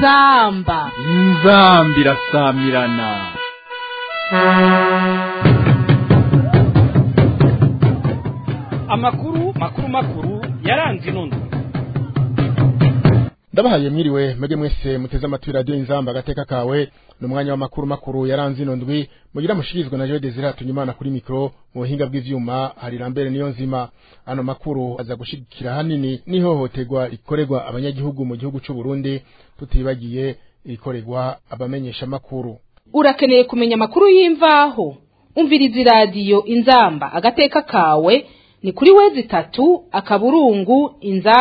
inzamba irasamirana. Makuru yaranze inondo. Ndabahaye mwiriwe mwege mwese muteze amatwi radio Inzamba agateka kawe n'umwanya wa makuru yaranze inondwi mugira mushirizwe na Jean Desire Tunyimana kuri micro mu buhinga bw'ivyuma hari Lambere niyo nzima. Ano makuru aza gushigikira hanini nihohoterwa rikorerwa abanyagihugu mu gihugu c'u Burundi tutibagiye rikorerwa abamenyesha makuru. Urakeneye kumenya makuru y'imvaho umviriza radio Inzamba agateka kawe ni kuri wezi 3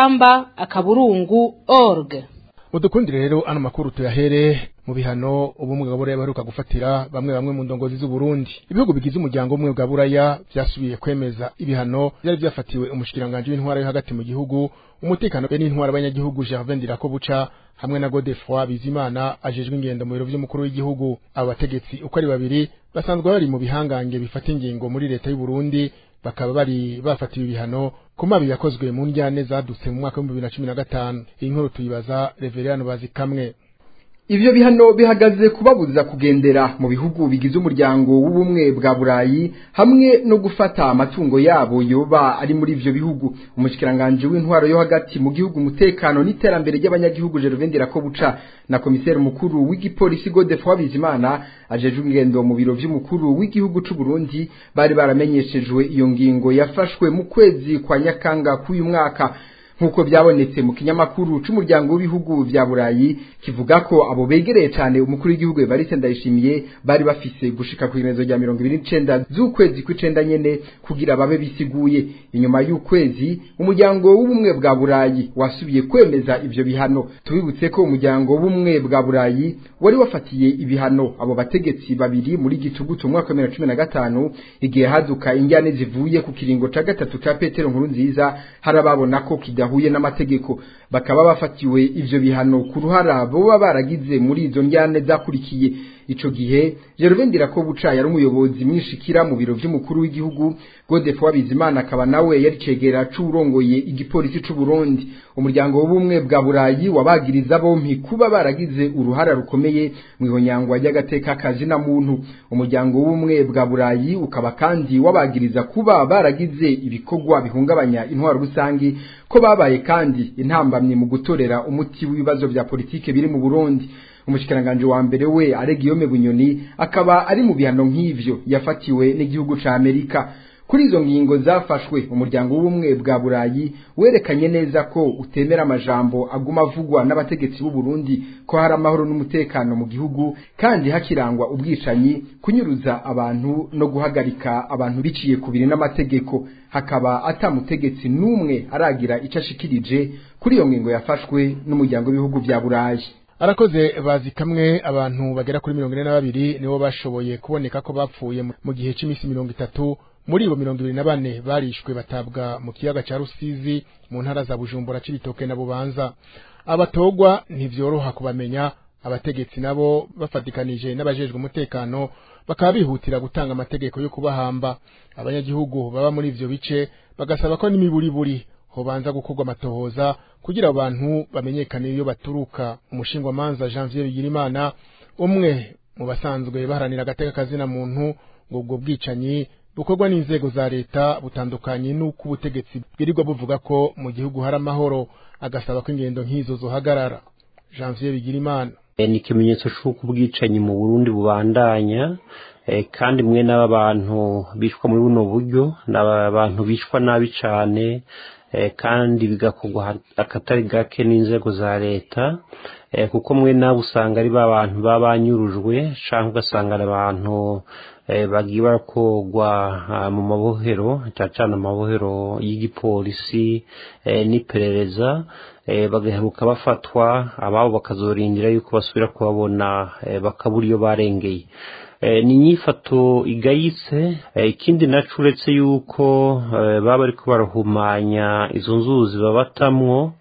inzamba.org. Udukundire rero ano makuru tuyahere mu bihano ubumwe bw'aburaya baheruka gufatira bamwe mu ndongozi z'u Burundi. Ibihugu bigize umuryango umwe bw'aburaya byasubiye kwemeza ibihano byari byafatiwe umushikiranganje w'intwara yo hagati mu gihugu, umutekano n'intwara abanyagihugu Gervais Ndirakobuca hamwe na Godefroid Bizimana ajejwe ingendo mu biro by'umukuru w'igihugu. Abo bategetsi uko ari babiri basanzwe bari mu bihangange bifata ingingo muri leta y'u Burundi, bakaba bari bafatiwe ibihano ku mabi yakozwe mu njyane zadutse mu mwaka wa 2015. Iyi nkuru tuyibaza Reverend Bazikamwe. Ivyo bihano bihagaze kubabuza kugendera mu bihugu bigize umuryango w'ubumwe bwa Burayi hamwe no gufata amatungo yabo yoba ari muri ivyo bihugu. Umushikiranganje w'intwaro yo hagati mu gihugu, umutekano n'iterambere ry'abanyagihugu Gervais Ndirakobuca na komiseri mukuru w'igipolisi Godefroid Bizimana ajejwe ingendo mu biro vy'umukuru w'igihugu c'u Burundi bari baramenyeshejwe iyo ngingo yafashwe mu kwezi kwa Nyakanga k'uyu mwaka. Nkuko byabonetse mu kinyamakuru c'umuryango w'ibihugu vya Burayi kivuga ko abo begereye cyane umukuru w'igihugu Evariste Ndayishimiye bari bafise gushika ku irezo rya 29 z'ukwezi kw'icenda nyene kugira babe bisiguye. Inyuma y'ukwezi umuryango w'ubumwe bwa Burayi wasubiye kwemeza ivyo bihano. Tubibutse ko umuryango w'ubumwe bwa Burayi wari wafatiye ibihano abo bategetsi babiri muri gitugutu mu mwaka wa 2015 igihe haduka injyane zivuye ku kiringo ca gatatu ca Petero Nkurunziza harababona ko huye n'amategeko, bakaba bafatiwe ivyo bihano ku ruhara bo baragize muri izo njyane zakurikiye. Ico gihe Gervais Ndirakobuca yari umuyobozi mwishikira mu biro vy'umukuru w'igihugu, Godefroid Bizimana akaba nawe yari cegera c'urongoye igipolisi c'u Burundi. Umuryango w'ubumwe bwa Burayi wabagiriza bompi kuba baragize uruhara rukomeye mu ihonyangwa ry'agateka kazina muntu. Umuryango w'ubumwe bwa Burayi ukaba kandi wabagiriza kuba baragize ibikorwa bihungabanya intwaro rusangi, ko babaye kandi intambamye mu gutorera umuti w'ibibazo vya politike biri mu Burundi. Umushikiranganje wa mbere we Guillaume Bunyoni akaba ari mu bihano nk'ivyo yafatiwe n'igihugu ca Amerika. Kuri izo ngingo zafashwe umuryango w'ubumwe bwa Burayi werekanye neza ko utemera amajambo aguma avugwa n'abategetsi b'u Burundi ko hari amahoro n'umutekano mu gihugu kandi hakirangwa ubwicanyi, kunyuruza abantu no guhagarika abantu biciye kubiri n'amategeko. Hakaba atamutegetsi numwe aragira icashikirije kuri iyo ngingo yafashwe n'umuryango w'ibihugu vya Burayi. Arakoze Bazikamwe. Abantu bagera kuri 42 nibo bashoboye kuboneka ko bapfuye mu gihe c'imisi 30. Muri bo 24 barishwe batabwa mu kiyaga ca Rusizi mu ntara za Bujumbura, Cibitoke na Bubanza. Abatogwa ntivyoroha kubamenya. Abategetsi nabo bafatikanije n'abajejwe umutekano bakaba bihutira gutanga amategeko yo kubahamba. Abanyagihugu baba muri ivyo bice bagasaba ko n'imiburiburi hobanza gukorwa amatohoza kugira abantu bamenyekane iyo baturuka. Umushingwa manza Janvier Bigirimana, umwe mu basanzwe baharanira agateka kazina muntu, ngo ubwo bwicanyi bukorwa n'inzego za leta butandukanye n'uko ubutegetsi bwirirwa buvuga ko mu gihugu hari amahoro, agasaba ko ingendo nk'izo zohagarara. Janvier Bigirimana: ni ikimenyetso c'uko ubwicanyi mu Burundi bubandanya, kandi mwe n'abantu bishwa muri buno buryo n'abantu bishwa nabi cane, kandi bigakorwa akatari gake n'inzego za leta, kuko mwe nabo usanga ari abantu babanyurujwe canke ugasanga abantu bagiye barakogwa mu mabohero, cyane amabohero y'igipolisi n'iperereza, bagaheruka bafatwa, ababo bakazorindira yuko basubira kubabona bakabura iyo barengeye. Ni nyifato igayitse. Ikindi naco uretse yuko baba ariko barahumanya izo nzuzi babatamwo,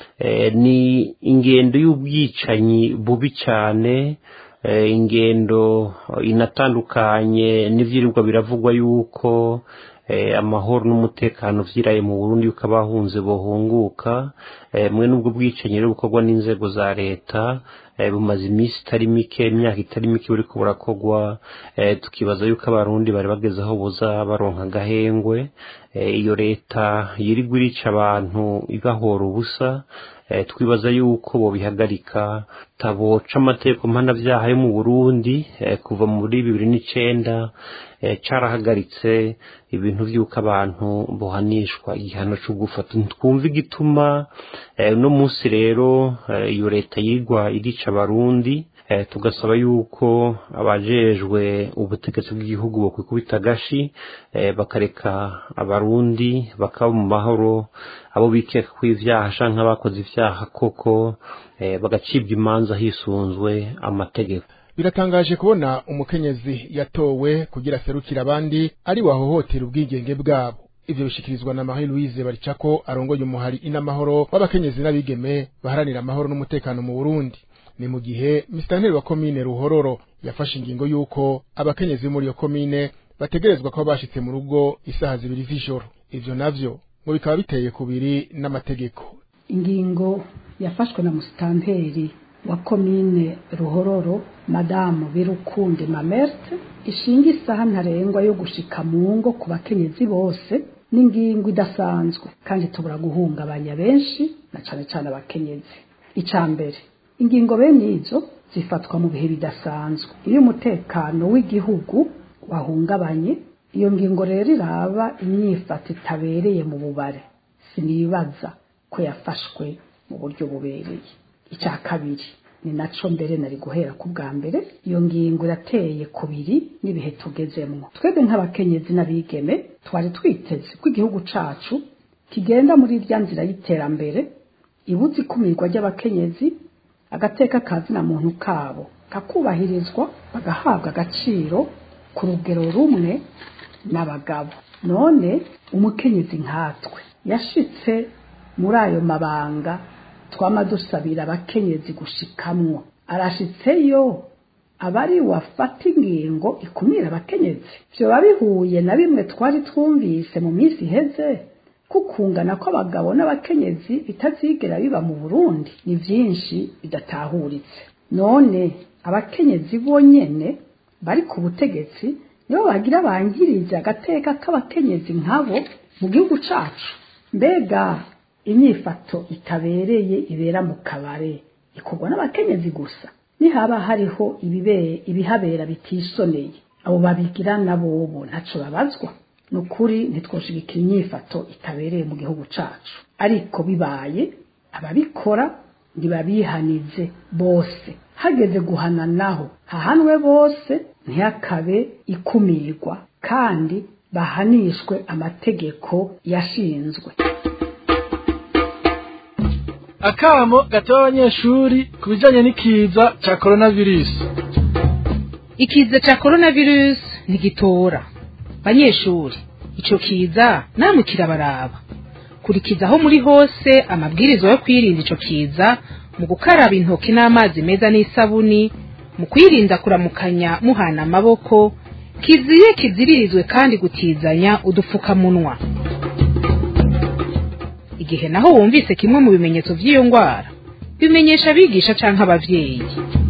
ni ingendo y'ubwicanyi bubi cyane, ingendo inatandukanye n'ivyirirwa biravugwa yuko amahoro n'umutekano vyiraye mu Burundi yuko abahunze bohunguka mwe nubwo bwicanyi rero bukorwa n'inzego za leta bumaze iminsi itari mike imyaka itari mike buriko burakorwa tukibaza yuko abarundi bari bageze aho boza baronka gahengwe iyo leta yirigwa irica abantu igahora ubusa twibaza yuko bobihagarika taboca amategeko mpanavyaha yo mu Burundi kuva muri 2009 carahagaritse ibintu vyuko abantu bohanishwa igihano cyo gufata twumva igituma no munsi rero iyo leta yigwa irica abarundi tugasaba yuko abajejwe ubutegetsi bw'igihugu bokwikubita gashi bakareka abarundi bakaba mu mahoro abo bikeka kw'ivyaha canke abakoze ivyaha koko bagacibwa imanza hisunzwe amategeko. Biratangaje kubona umukenyezi yatowe kugira serukira abandi ari wahohotera ubwigenge bwabo. Ivyo bishikirizwa na Marie Louise Baricako arongoye umuhari inamahoro w'abakenyezi n'abigeme baharanira amahoro n'umutekano mu Burundi. Ni mu gihe Mustanteri wa komine Ruhororo yafashe ingingo yuko abakenyezi muri iyo komine bategerezwa ko bashitse mu rugo isaha 2 z'ijoro. Ivyo navyo ngo bikaba biteye kubiri n'amategeko. Ingingo yafashwe na Mustanteri wa komine Ruhororo Madame Birukunde Mamerte ishinga isaha ntarengwa yo gushika mu ngo ku bakenyezi bose n'ingingo idasanzwe kandi tubura guhungabanya benshi na cane cane abakenyezi. Icambere ingingo bene izo zifatwa mu bihe bidasanzwe iyo umutekano w'igihugu wahungabanye. Iyo ngingo rero iraba imyifato itabereye mu bubare sinibaza ko yafashwe mu buryo bubereye. Icya kabiri ni naco mbere nari guhera ku bwa mbere iyo ngingo irateye kubiri n'ibihe tugezemwo. Twebwe nk'abakenyezi n'abigeme twari twiteze ko igihugu cacu kigenda muri irya nzira y'iterambere ibuze ikumirwa ry'abakenyezi agateka kazi na muntu kabo kakubahirizwa bagahabwa agaciro ku rugero rumwe n'abagabo. None umukenyezi nkatwe yashitse muri ayo mabanga twama dusabira abakenyezi gushikamwo arashitseyo abari wafata ingingo ikumira abakenyezi. Vyo babihuye na bimwe twari twumvise mu minsi iheze kukungana ko abagabo n'abakenyezi bitazigera biba mu Burundi ni vyinshi bidatahuritse. None abakenyezi bonyene bari ku butegetsi nibo bagira bangiriza agateka k'abakenyezi nkabo mu gihugu cacu. Mbega imyifato itabereye ibera mu kabare ikorwa n'abakenyezi gusa? Nihaba hariho ibihabera bitisoneye abo babigira nabo ntaco babazwa? Nukuri ntitwoshigikira imyifato itabereye mu gihugu cacu, ariko bibaye ababikora ntibabihanize bose. Hageze guhana naho hahanwe bose, ntihakabe ikumirwa kandi bahanishwe amategeko yashinzwe. Akamo gatoba abanyeshuri kubijanye n'ikiza ca coronavirus. Ikiza ca coronavirus ntigitora. Banyeshuri, ico kiza namwe kirabaraba. Kurikizaho muri hose amabwirizo yo kwirinda ico kiza mu gukaraba intoki n'amazi meza n'isabuni, mu kwirinda kuramukanya muhana amaboko, kiziririzwe kandi gutizanya udufukamunwa. Igihe naho wumvise kimwe mu bimenyetso vy'iyo ngwara, bimenyesha abigisha canke abavyeyi.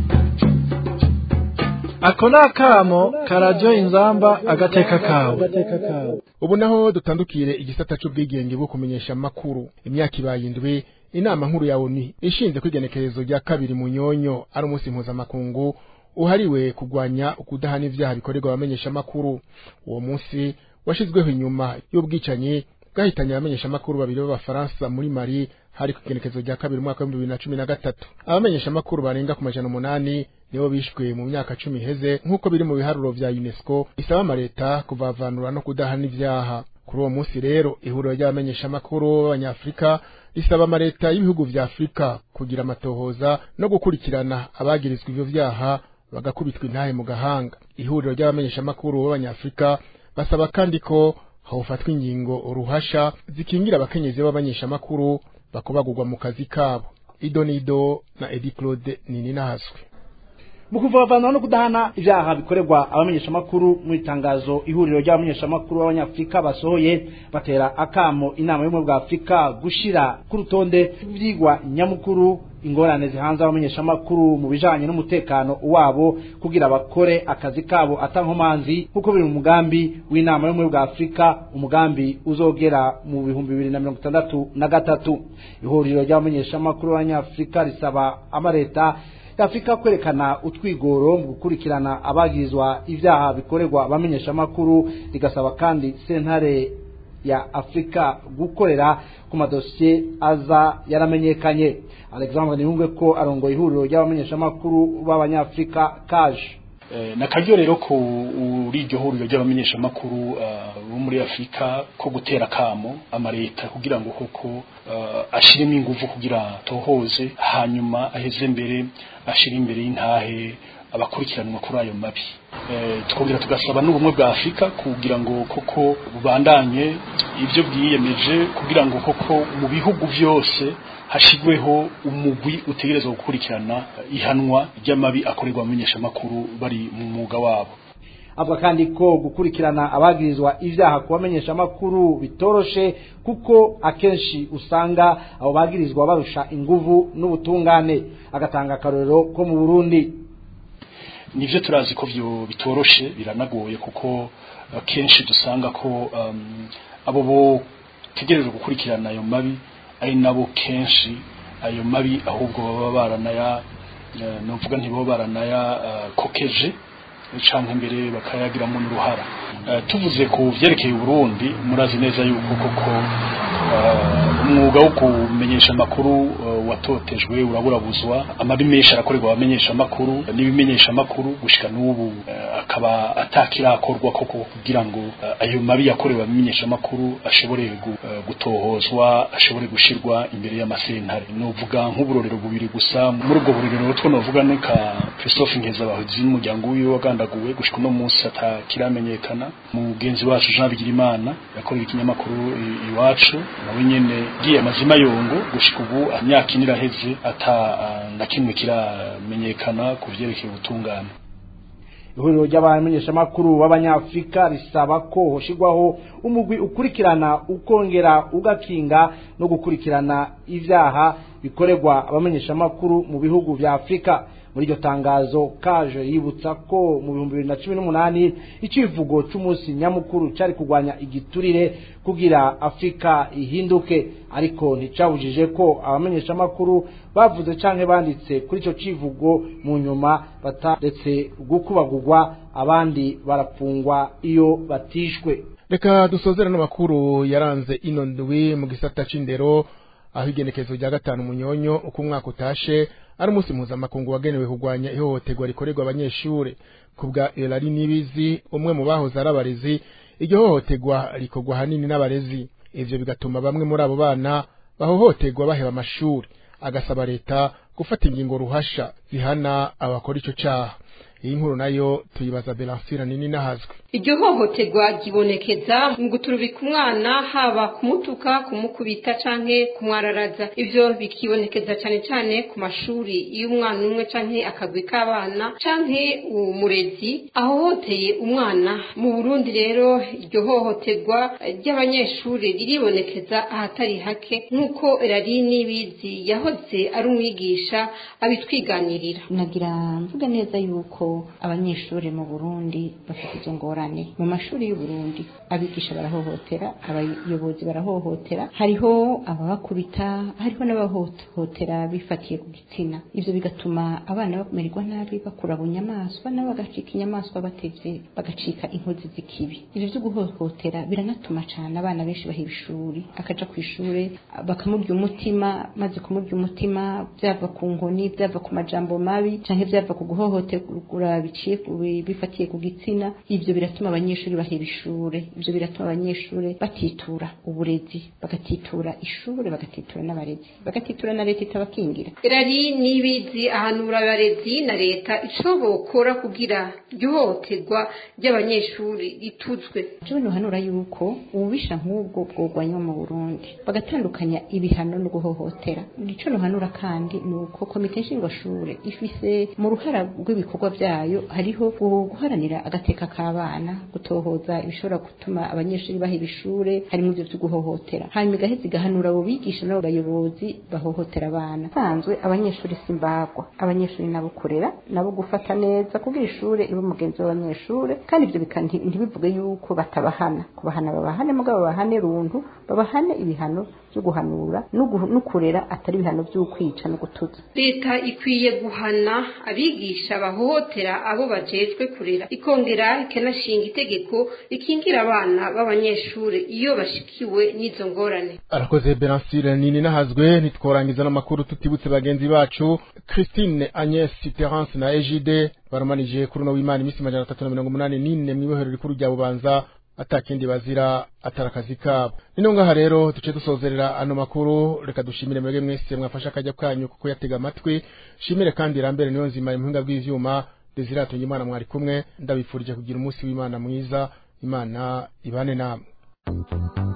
Ako nakamo karadio Inzamba agateka kawe. Ubu naho dutandukire igisata c'ubwigenge bwo kumenyesha makuru. Imyaka ibaye indwi inama nkuru ya ONU ishinze kwigenekerezo rya 2 Munyonyo ari umunsi mpuzamakungu uhariwe kugwanya ukudahana ivyaha bikorerwa abamenyesha makuru. Uwo munsi washizweho inyuma y'ubwicanyi bwahitanye abamenyesha makuru babiri b'Abafaransa muri Mali hari kugenekerezo rya 2 mwaka wa 2013. Abamenyesha makuru barenga ku 800 nibo bishwe mu myaka 10 heze nkuko biri mu biharuro vya UNESCO isaba amareta kuvavanura no kudahana ivyaha. Kuri uwo munsi rero ihuriro ry'abamenyesha makuru b'Abanyafrika risaba amareta y'ibihugu vya Afrika kugira amatohoza no gukurikirana abagirizwa ivyo vyaha bagakubitwa intahe mu gahanga. Ihuriro ry'abamenyesha makuru b'Abanyafrika basaba kandi ko hofatwa ingingo uruhasha zikingira abakenyezi b'abanyesha makuru bakobagurwa mu kazi kabo. Idonido na Edi Claude Ninina Haswe. mu kuvavana no kudahana ivyaha bikorerwa abamenyesha makuru mu itangazo ihuriro ry'abamenyesha makuru b'abanyafrika basohoye batera akamo inama y'ubumwe bwa Afrika gushira ku rutonde ivyigwa nyamukuru ingorane zihanze abamenyesha makuru mu bijanye n'umutekano wabo kugira bakore akazi kabo atankomanzi kuko biri mu mugambi w'inama y'ubumwe bwa Afrika umugambi uzogera mu 2063 ihuriro ry'abamenyesha makuru b'abanyafrika risaba amareta Afrika kwerekana utwigoro mu gukurikirana abagirizwa ivyaha bikorerwa abamenyesha makuru rigasaba kandi sentare ya Afrika gukorera ku madosiye aza yaramenyekanye. Alexandre Niyungwe ko arongoye ihuriro ry'abamenyesha makuru b'abanyafrika kaje nakaryo rero ko uri iryo huriro ry'abamenyesha makuru bo muri Afrika ko gutera kamo amareta kugira ngo koko ashiremo ingufu kugira tohoze hanyuma aheze mbere ashira imbere y'intahe abakurikiranwa kuri ayo mabi tukugira tugasaba n'ubumwe bwa Afrika kugira ngo koko bubandanye ivyo bwiyemeje kugira ngo koko mu bihugu byose hashigweho umugwi utegerezwa gukurikirana ihanwa ry'amabi akorerwa abamenyesha makuru bari mu mwuga wabo. Avuga kandi ko gukurikirana abagirizwa ivyaha kubamenyesha makuru bitoroshe kuko akenshi usanga abo bagirizwa barusha inguvu n'ubutungane agatanga akarorero ko mu Burundi nivyo turazi ko byo bitoroshe biranagoye kuko akenshi dusanga ko abo bo tegerezwa gukurikirana ayo mabi ari nabo kenshi ayo mabi ahubwo baba baranaya novuga ntibo baranaya kokeje canke mbere bakayagiramo n'uruhara tuvuze ku vyerekeye Burundi murazi neza yuko koko umwuga wo kumenyesha makuru watotejwe uraburabuzwa amabi menshi arakorerwa abamenyesha makuru n'ibimenyesha makuru gushika n'ubu akaba atakirakorwa koko kugira ngo ayo mabi yakorewe abamenyesha makuru ashobore gutohozwa ashobore gushirwa imbere y'amasentare novuga nk'uburorero bubiri gusa muri ubwo burorero two novuga neka Christophe Nkezabahozi n'umuryango wiwe wagandaguwe gushika no munsi atakiramenyekana mugenzi wacu Jean Bigirimana yakoreye ikinyamakuru iwacu nawe nyene giye amazima yongo gushika ubu imyaka iniraheze ata na kimwe kiramenyekana ku vyerekeye ubutungane. Ihuriro ry'abamenyesha makuru b'abanyafrika risaba ko hoshigwaho umugwi ukurikirana ukongera ugakinga no gukurikirana ivyaha bikorerwa abamenyesha makuru mu bihugu vya Afrika. Muri iryo tangazo kaje yibutsa ko mu 2018 icivugo c'umunsi nyamukuru cari kugwanya igiturire kugira Afrika ihinduke ariko nticabujije ko abamenyesha makuru bavuze canke banditse kuri ico civugo mu nyuma bataretse gukubagurwa abandi barapfungwa iyo batishwe. Reka dusozera n'amakuru yaranze ino ndwi mu gisata c'indero aho igenekezo rya 5 Munyonyo uko umwaka utashe ari umunsi mpuzamakungu wagenewe kugwanya ihohoterwa rikorerwa abanyeshure kubwa Elari Nibizi umwe mu bahoze arabarezi iryo hohoterwa rikorwa hanini n'abarezi ivyo bigatuma bamwe muri abo bana bahohoterwa baheba amashuri agasaba leta gufata ingingo ruhasha zihana abakora ico caha. Iyi nkuru nayo tuyibaza Belansira nini nahazwe. Iryo hohoterwa gibonekeza mu guturubika umwana haba kumutuka kumukubita canke kumwararaza ivyo bikibonekeza cyane cyane ku mashuri iyo umwana umwe canke akagwi k'abana canke umurezi ahohoteye umwana mu Burundi. Rero iryo hohoterwa ry'abanyeshuri riribonekeza ahatari hake nkuko Elari Nibizi yahoze ari umwigisha abitwiganirira. Nagira mvuga neza yuko abanyeshuri mu Burundi bafite izo ngorane mu mashuri y'u Burundi abigisha barahohotera abayobozi barahohotera hariho ababakubita hariho n'abahohotera bifatiye ku gitsina ivyo bigatuma abana bamererwa nabi bakura bunyamaswa nabo bagacika inyamaswa batevye bagacika inkozi z'ikibi. Ivyo byo guhohotera biranatuma cyane abana benshi bahiba ishuri akaja ku ishure bakamurya umutima maze kumurya umutima byava ku nkoni byava ku majambo mabi canke byava ku guhohotera gukubagura biciye bifatiye ku gitsina ivyo biratuma abanyeshuri baheba ishure ivyo biratuma abanyeshuri batitura uburezi bagatitura ishure bagatitura n'abarezi bagatitura na leta itabakingira irari nibizi ahanura abarezi na leta ico bokora kugira ryohoterwa ry'abanyeshuri rituzwe cyo nohanura yuko ububisha nk'ubwo bwogwanywa mu Burundi bagatandukanya ibihano no guhohotera ico nohanura kandi nuko komite nshingwashure ifise mu ruhara rw'ibikorwa byayo hariho guharanira agateka k'abana gutohoza ibishobora gutuma abanyeshuri baheba ishure harimo ivyo byo guhohotera hanyuma igaheza igahanura abo bigisha n'abo bayobozi bahohotera abana sanzwe abanyeshuri simbagwa abanyeshuri nabo kurera nabo gufata neza kugira ishure ibo mugenzi w'abanyeshure kandi ivyo ntibivuge yuko batabahana kubahana babahane mugabo babahane runtu babahane ibihano byo guhanura no kurera atari ibihano by'ukwica no gutuza leta ikwiye guhana abigisha bahohotera abo bajejwe kurera ikongera ikanashinga itegeko rikingira abana b'abanyeshuri iyo bashikiwe n'izo ngorane arakoze Beransire nini nahazwe nitworangiza n'amakuru tutibutse bagenzi bacu Christine Agnes Terence na Egide barumanije kuri no w'Imana imisi 384 mwibohero rikuru rya Bubanza atakindi bazira atarakazi kabo nino ngaha rero duce dusozerera ano makuru reka dushimire mwege mwese mwafasha akajya kanyu kuko yatega amatwi shimire kandi rambere niyo nzima impinga bw'ivyuma Desire atunye Imana mwari kumwe ndabifurije kugira umunsi w'Imana mwiza Imana ibane namwe